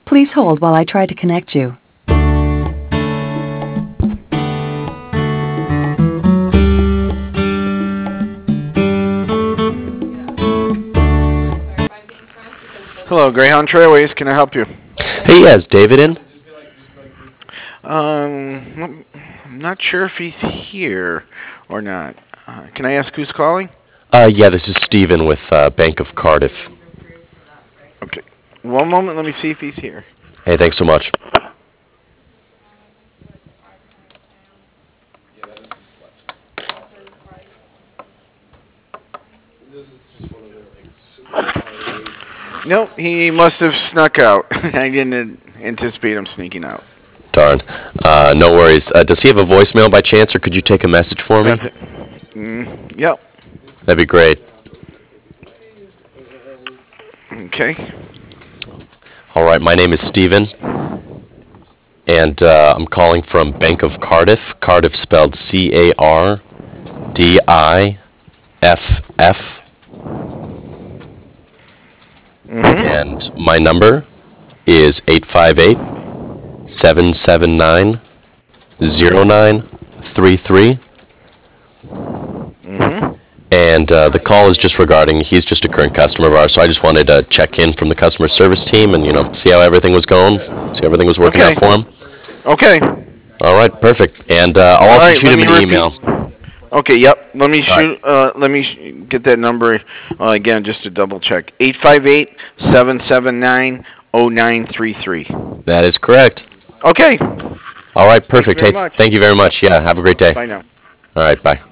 Please hold while I try to connect you. Hello, Greyhound Trailways. Can I help you? Hey, yeah, is David in? I'm not sure if he's here or not. Can I ask who's calling? Yeah, this is Steven with Bank of Cardiff. Okay. One moment. Let me see if he's here. Hey, thanks so much. Nope, he must have snuck out. I didn't anticipate him sneaking out. Darn. No worries. Does he have a voicemail by chance, or could you take a message for me? Yep. That'd be great. Okay. All right, my name is Steven, and I'm calling from Bank of Cardiff. Cardiff spelled Cardiff. And my number is 858-779-0933. And the call is just regarding, he's just a current customer of ours, so I just wanted to check in from the customer service team and, see how everything was going, see how everything was working out for him. Okay. All right, perfect. And I'll also shoot him an email. Okay, yep. Let me All right. shoot. Get that number again just to double check. 858-779-0933. That is correct. Okay. All right, perfect. Thank you very Hey, much. thank you very much. Yeah, have a great day. Bye now. All right, bye.